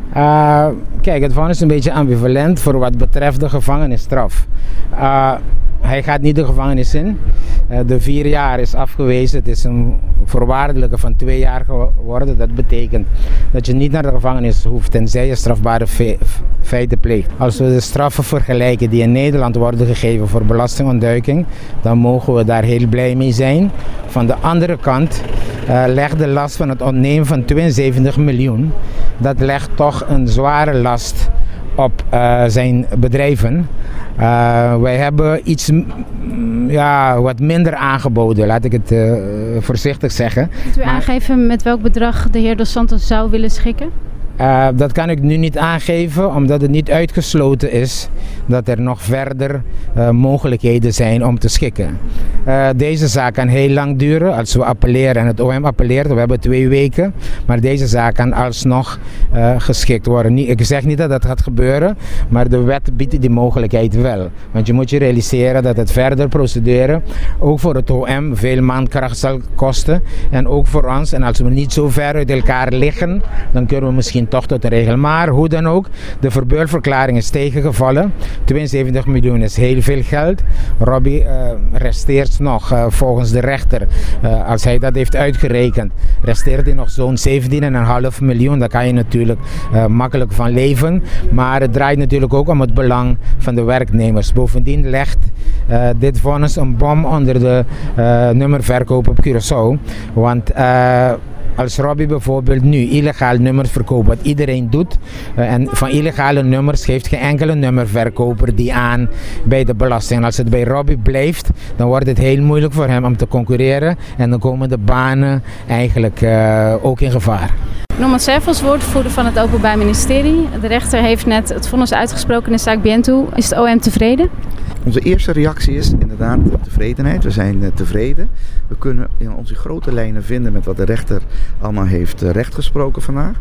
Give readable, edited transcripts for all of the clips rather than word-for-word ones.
Kijk, het vonnis is een beetje ambivalent voor wat betreft de gevangenisstraf. Hij gaat niet de gevangenis in. De 4 jaar is afgewezen. Het is een voorwaardelijke van 2 jaar geworden. Dat betekent dat je niet naar de gevangenis hoeft tenzij je strafbare feiten pleegt. Als we de straffen vergelijken die in Nederland worden gegeven voor belastingontduiking, dan mogen we daar heel blij mee zijn. Van de andere kant legt de last van het ontnemen van 72 miljoen. Dat legt toch een zware last op zijn bedrijven. Wij hebben iets wat minder aangeboden, laat ik het voorzichtig zeggen. Kunt u aangeven met welk bedrag de heer Dos Santos zou willen schikken? Dat kan ik nu niet aangeven, omdat het niet uitgesloten is dat er nog verder mogelijkheden zijn om te schikken. Deze zaak kan heel lang duren als we appelleren en het OM appelleert. We hebben 2 weken, maar deze zaak kan alsnog geschikt worden. Ik zeg niet dat dat gaat gebeuren, maar de wet biedt die mogelijkheid wel. Want je moet je realiseren dat het verder procederen ook voor het OM veel mankracht zal kosten en ook voor ons. En als we niet zo ver uit elkaar liggen, dan kunnen we misschien toch tot een regel. Maar hoe dan ook, de verbeurverklaring is tegengevallen. 72 miljoen is heel veel geld. Robbie resteert nog volgens de rechter, als hij dat heeft uitgerekend, resteert hij nog zo'n 17,5 miljoen. Daar kan je natuurlijk makkelijk van leven. Maar het draait natuurlijk ook om het belang van de werknemers. Bovendien legt dit vonnis een bom onder de nummerverkoop op Curaçao. Want als Robbie bijvoorbeeld nu illegaal nummers verkoopt, wat iedereen doet, en van illegale nummers geeft geen enkele nummerverkoper die aan bij de belasting. En als het bij Robbie blijft, dan wordt het heel moeilijk voor hem om te concurreren en dan komen de banen eigenlijk ook in gevaar. Norman Servos, woordvoerder van het Openbaar Ministerie. De rechter heeft net het vonnis uitgesproken in de zaak Bientou. Is het OM tevreden? Onze eerste reactie is inderdaad tevredenheid. We zijn tevreden. We kunnen in onze grote lijnen vinden met wat de rechter allemaal heeft rechtgesproken vandaag.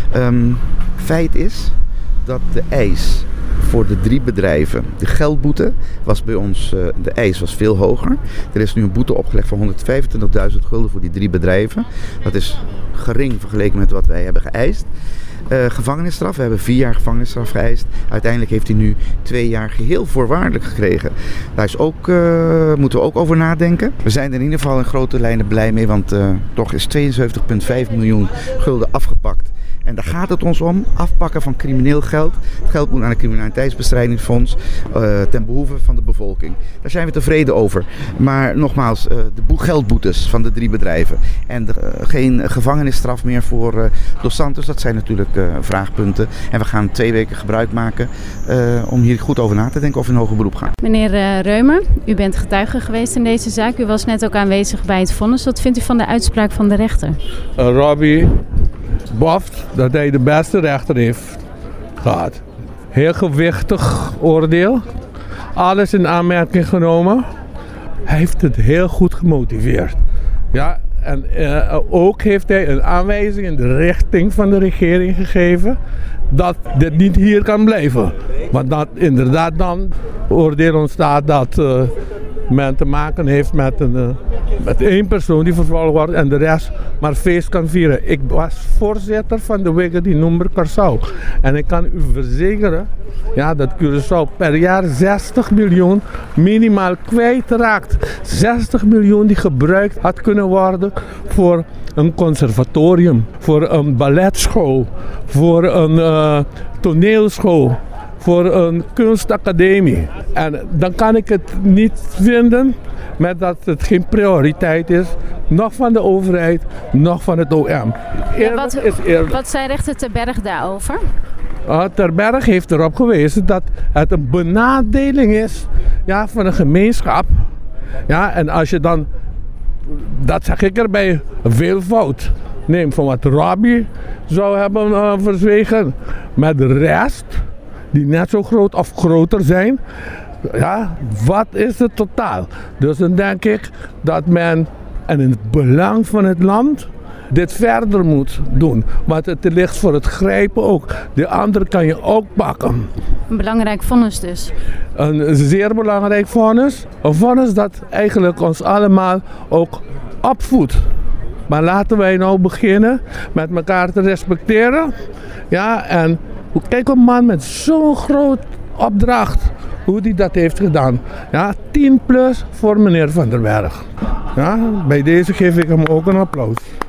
Feit is dat de eis voor de 3 bedrijven, de geldboete was bij ons, de eis was veel hoger. Er is nu een boete opgelegd van 125.000 gulden voor die 3 bedrijven. Dat is gering vergeleken met wat wij hebben geëist. Gevangenisstraf, we hebben 4 jaar gevangenisstraf geëist. Uiteindelijk heeft hij nu 2 jaar geheel voorwaardelijk gekregen. Daar is ook, moeten we ook over nadenken. We zijn er in ieder geval in grote lijnen blij mee, want toch is 72,5 miljoen gulden afgepakt. En daar gaat het ons om, afpakken van crimineel geld. Het geld moet naar het Criminaliteitsbestrijdingsfonds ten behoeve van de bevolking. Daar zijn we tevreden over. Maar nogmaals, de geldboetes van de 3 bedrijven en geen gevangenisstraf meer voor Dos Santos, dat zijn natuurlijk vraagpunten. En we gaan 2 weken gebruik maken om hier goed over na te denken of we in hoger beroep gaan. Meneer Reumer, u bent getuige geweest in deze zaak. U was net ook aanwezig bij het vonnis. Wat vindt u van de uitspraak van de rechter? Robbie boft dat hij de beste rechter heeft gehad. Heel gewichtig oordeel. Alles in aanmerking genomen. Hij heeft het heel goed gemotiveerd. Ja, en ook heeft hij een aanwijzing in de richting van de regering gegeven dat dit niet hier kan blijven. Want dat inderdaad dan oordeel ontstaat dat men te maken heeft met 1 persoon die vervolgd wordt en de rest maar feest kan vieren. Ik was voorzitter van de Wigedi Number Curaçao en ik kan u verzekeren dat Curaçao per jaar 60 miljoen minimaal kwijtraakt. 60 miljoen die gebruikt had kunnen worden voor een conservatorium, voor een balletschool, voor een toneelschool, voor een kunstacademie. En dan kan ik het niet vinden met dat het geen prioriteit is, nog van de overheid, nog van het OM. Wat zei rechter Terberg daarover? Terberg heeft erop gewezen dat het een benadeling is van een gemeenschap. Ja, en als je dan, dat zeg ik erbij, veelvoud neemt van wat Robbie zou hebben verzwegen met de rest die net zo groot of groter zijn. Ja, wat is het totaal? Dus dan denk ik dat men, en in het belang van het land, dit verder moet doen. Want het ligt voor het grijpen ook. De andere kan je ook pakken. Een belangrijk vonnis dus. Een zeer belangrijk vonnis. Een vonnis dat eigenlijk ons allemaal ook opvoedt. Maar laten wij nou beginnen met elkaar te respecteren. Ja, en kijk een man met zo'n groot opdracht, hoe die dat heeft gedaan. Ja, 10+ voor meneer Van der Berg. Ja, bij deze geef ik hem ook een applaus.